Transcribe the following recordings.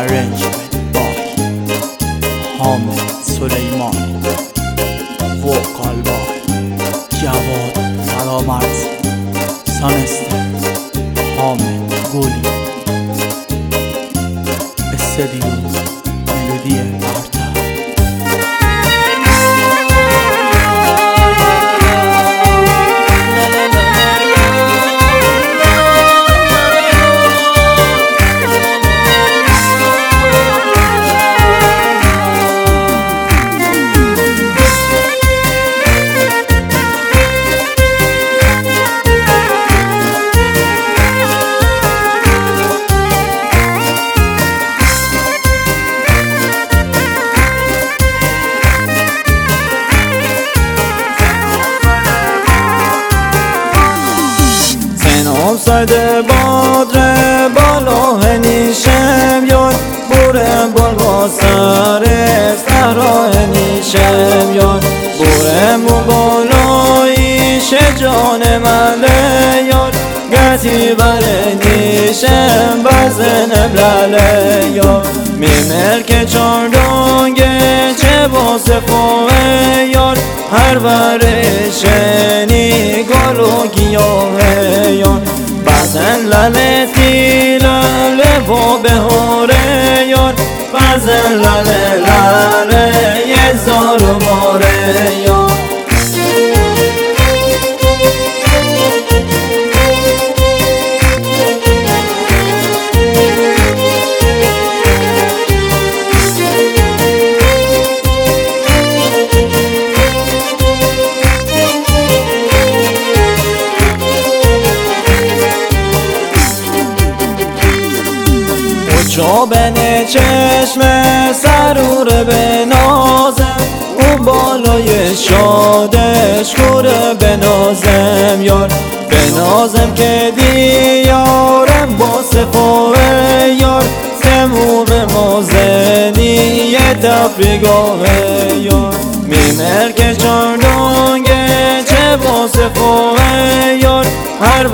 arrangement by حامد سلیمانی، وکال by جواد فرامرزی، سانستر حامد گلی، استدیو ملودی برتر. سایده بادر بالا هنیشم یار بورم بال سر سرا هنیشم یار بورم بالایش جان مله یار گتی بر نیشم بزن بلاله یار میمر که چاردانگه چه با صفاه یار هر برشنی گلو گیاه یار بزن لالتی لاله و بهاره یار بزن لاله لاله یه زار و باره یار چوبن چشم سرور به نازم اون بالای شادش کوره به نازم یار به نازم که دیارم با صفاه یار سموم مازنی تفریگاه یار میمر که چاردانگه چه با صفاه یار هر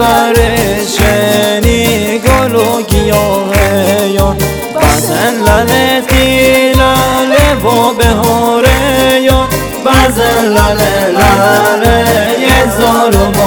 برشنی گلو گیاه یار بزن لالتی لاله و بهاره یار بزن لاله لاله یه زار و